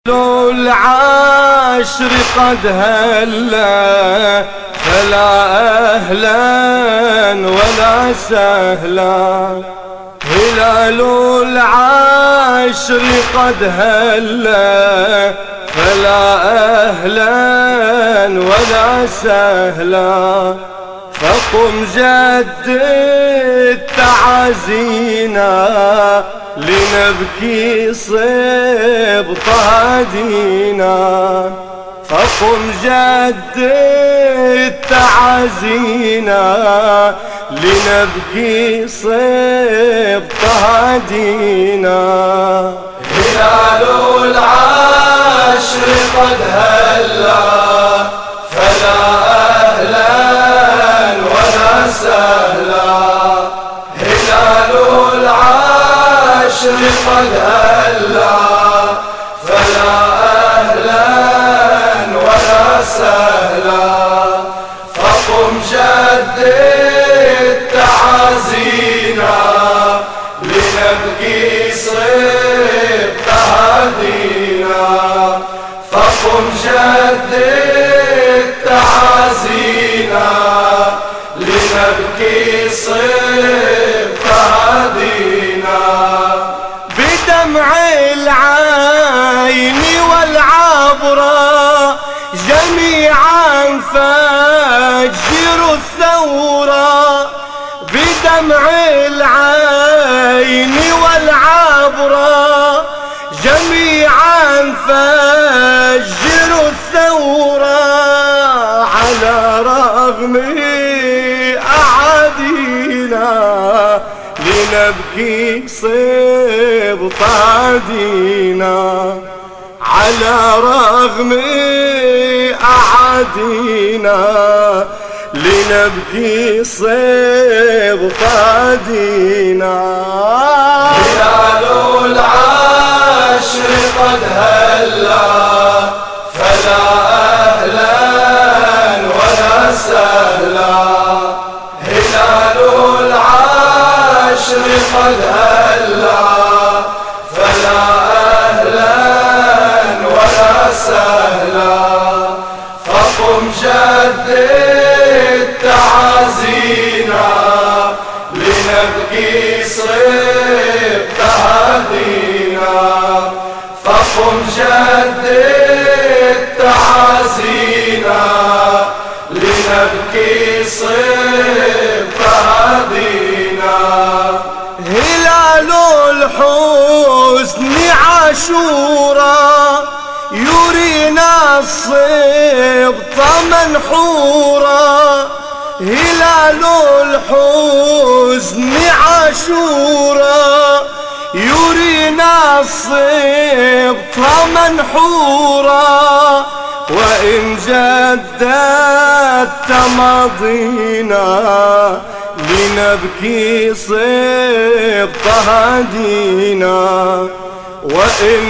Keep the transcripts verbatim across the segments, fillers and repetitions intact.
العاشر قد هلا فلا أهلا ولا سهلا. هلال العاشر قد هلا فلا أهلا ولا سهلا. فقم جدد تعازينا لنبكي صبط هدينا. فقم جدد تعازينا لنبكي صبط هدينا. هلال العاشر قد هلا فلا أهلا ولا سهلا. هلال العاشر قد هلا فلا أهلا ولا سهلا. فقم جدد تعازينا لنبكي صبط هدينا. فقم جدد تعازينا لنبكي صبط هدينا. بدمع العين والعبرة جميعا فجر الثورة. بدمع العين والعبرة جميعا فجر الثورة. على رغم أعادينا لنبكي صبط هدينا. على رغم أعادينا لنبكي صبط هدينا. هلال العاشر قد هلا فلا أهلا ولا سهلا. هلال العاشر قد هلا فلا أهلا ولا سهلا. فقم جدد تعازينا لنبكي صبط هدينا. فقم جدد تعازينا لنبكي صبط هدينا. هلال الحزن عاشورا يرينا الصبط منحورا. هلال الحزن عاشورا يرينا الصبط منحورا. وإن جددت ماضينا لنبكي صبط هدينا. وإن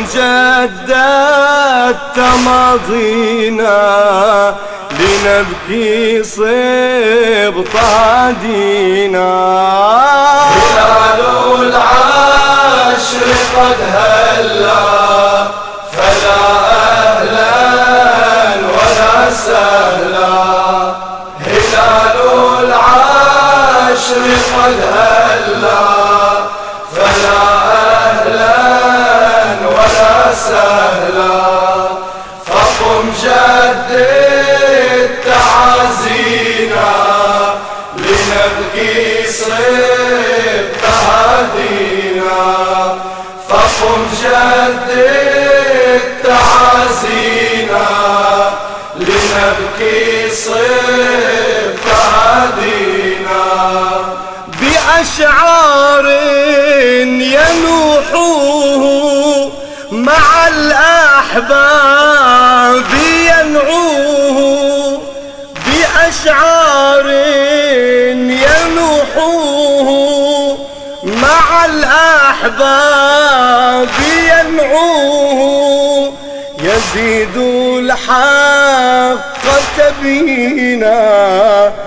جددت ماضينا لنبكي صبط هدينا. هلال العاشر قد هلا فلا أهلا ولا سهلا. هلال العاشر قد هلا فلا أهلا ولا سهلا. فقم جدد تعازينا لنبكي صبط هدينا. فقم جدد تعازينا لنبكي صبط هدينا. بأشعار ينوحوه مع الأحباب ينعوه. بأشعار ينوحوه مع الأحباب ينعوه. يزيد الحق تبينا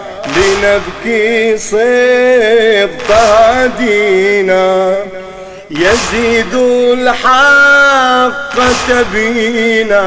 لنبكي صبط هدينا. يزيد الحق تبينا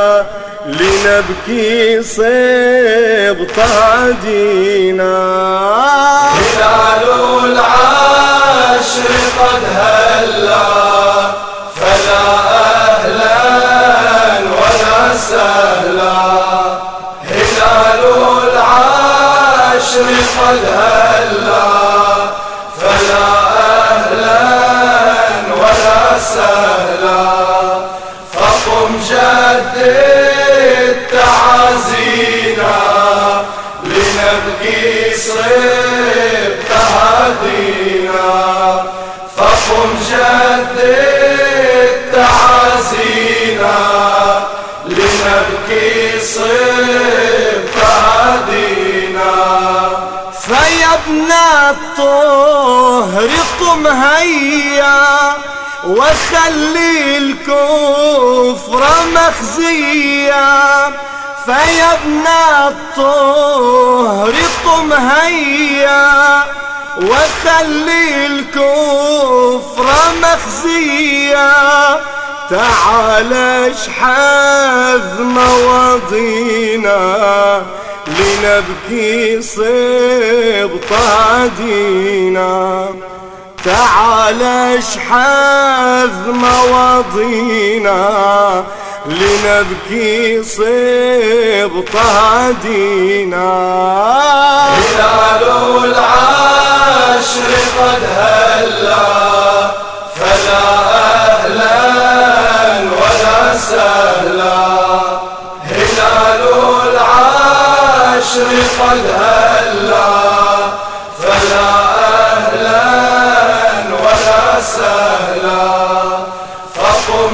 لنبكي صبط عدينا. هلال العاشر قد هلا فلا أهلا ولا سهلا. هلال العاشر قد هلا فلا أهلا ولا سهلا. فقم جدد تعازينا لنبكي صبط هدينا. فقم جدد تعازينا لنبكي صبط هدينا. فيا ابن الطهر قم هيا وخلي الكفر مخزيا. فيا ابن الطهر قم هيا وخلي الكفر مخزيا. تعال اشحذ مواضينا لنبكي صبط عدينا. تعال اشحذ مواضينا لنبكي صبط هدينا. هلال العاشر قد هلا فلا أهلا ولا سهلا. هلال العاشر قد هلا فلا أهلا ولا سهلا. فقم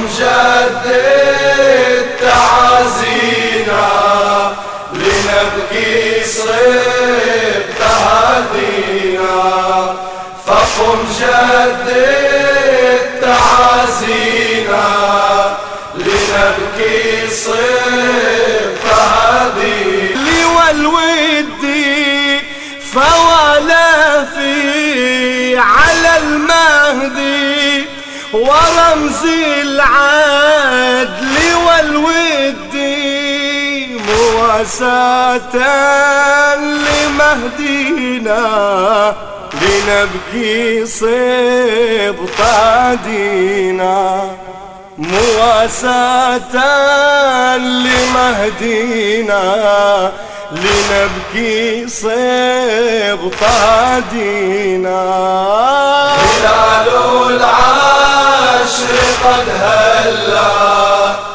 جدد تعازينا لنبكي صبط هدينا. فقم جدد تعازينا لنبكي صبط هدينا. لي والودي فوالا في على المهدي ورمز العدل والودي مواساة لمهدينا لنبكي صبط هدينا. مواساة لمهدينا لنبكي صبط هدينا. هلال العاشر قد هلا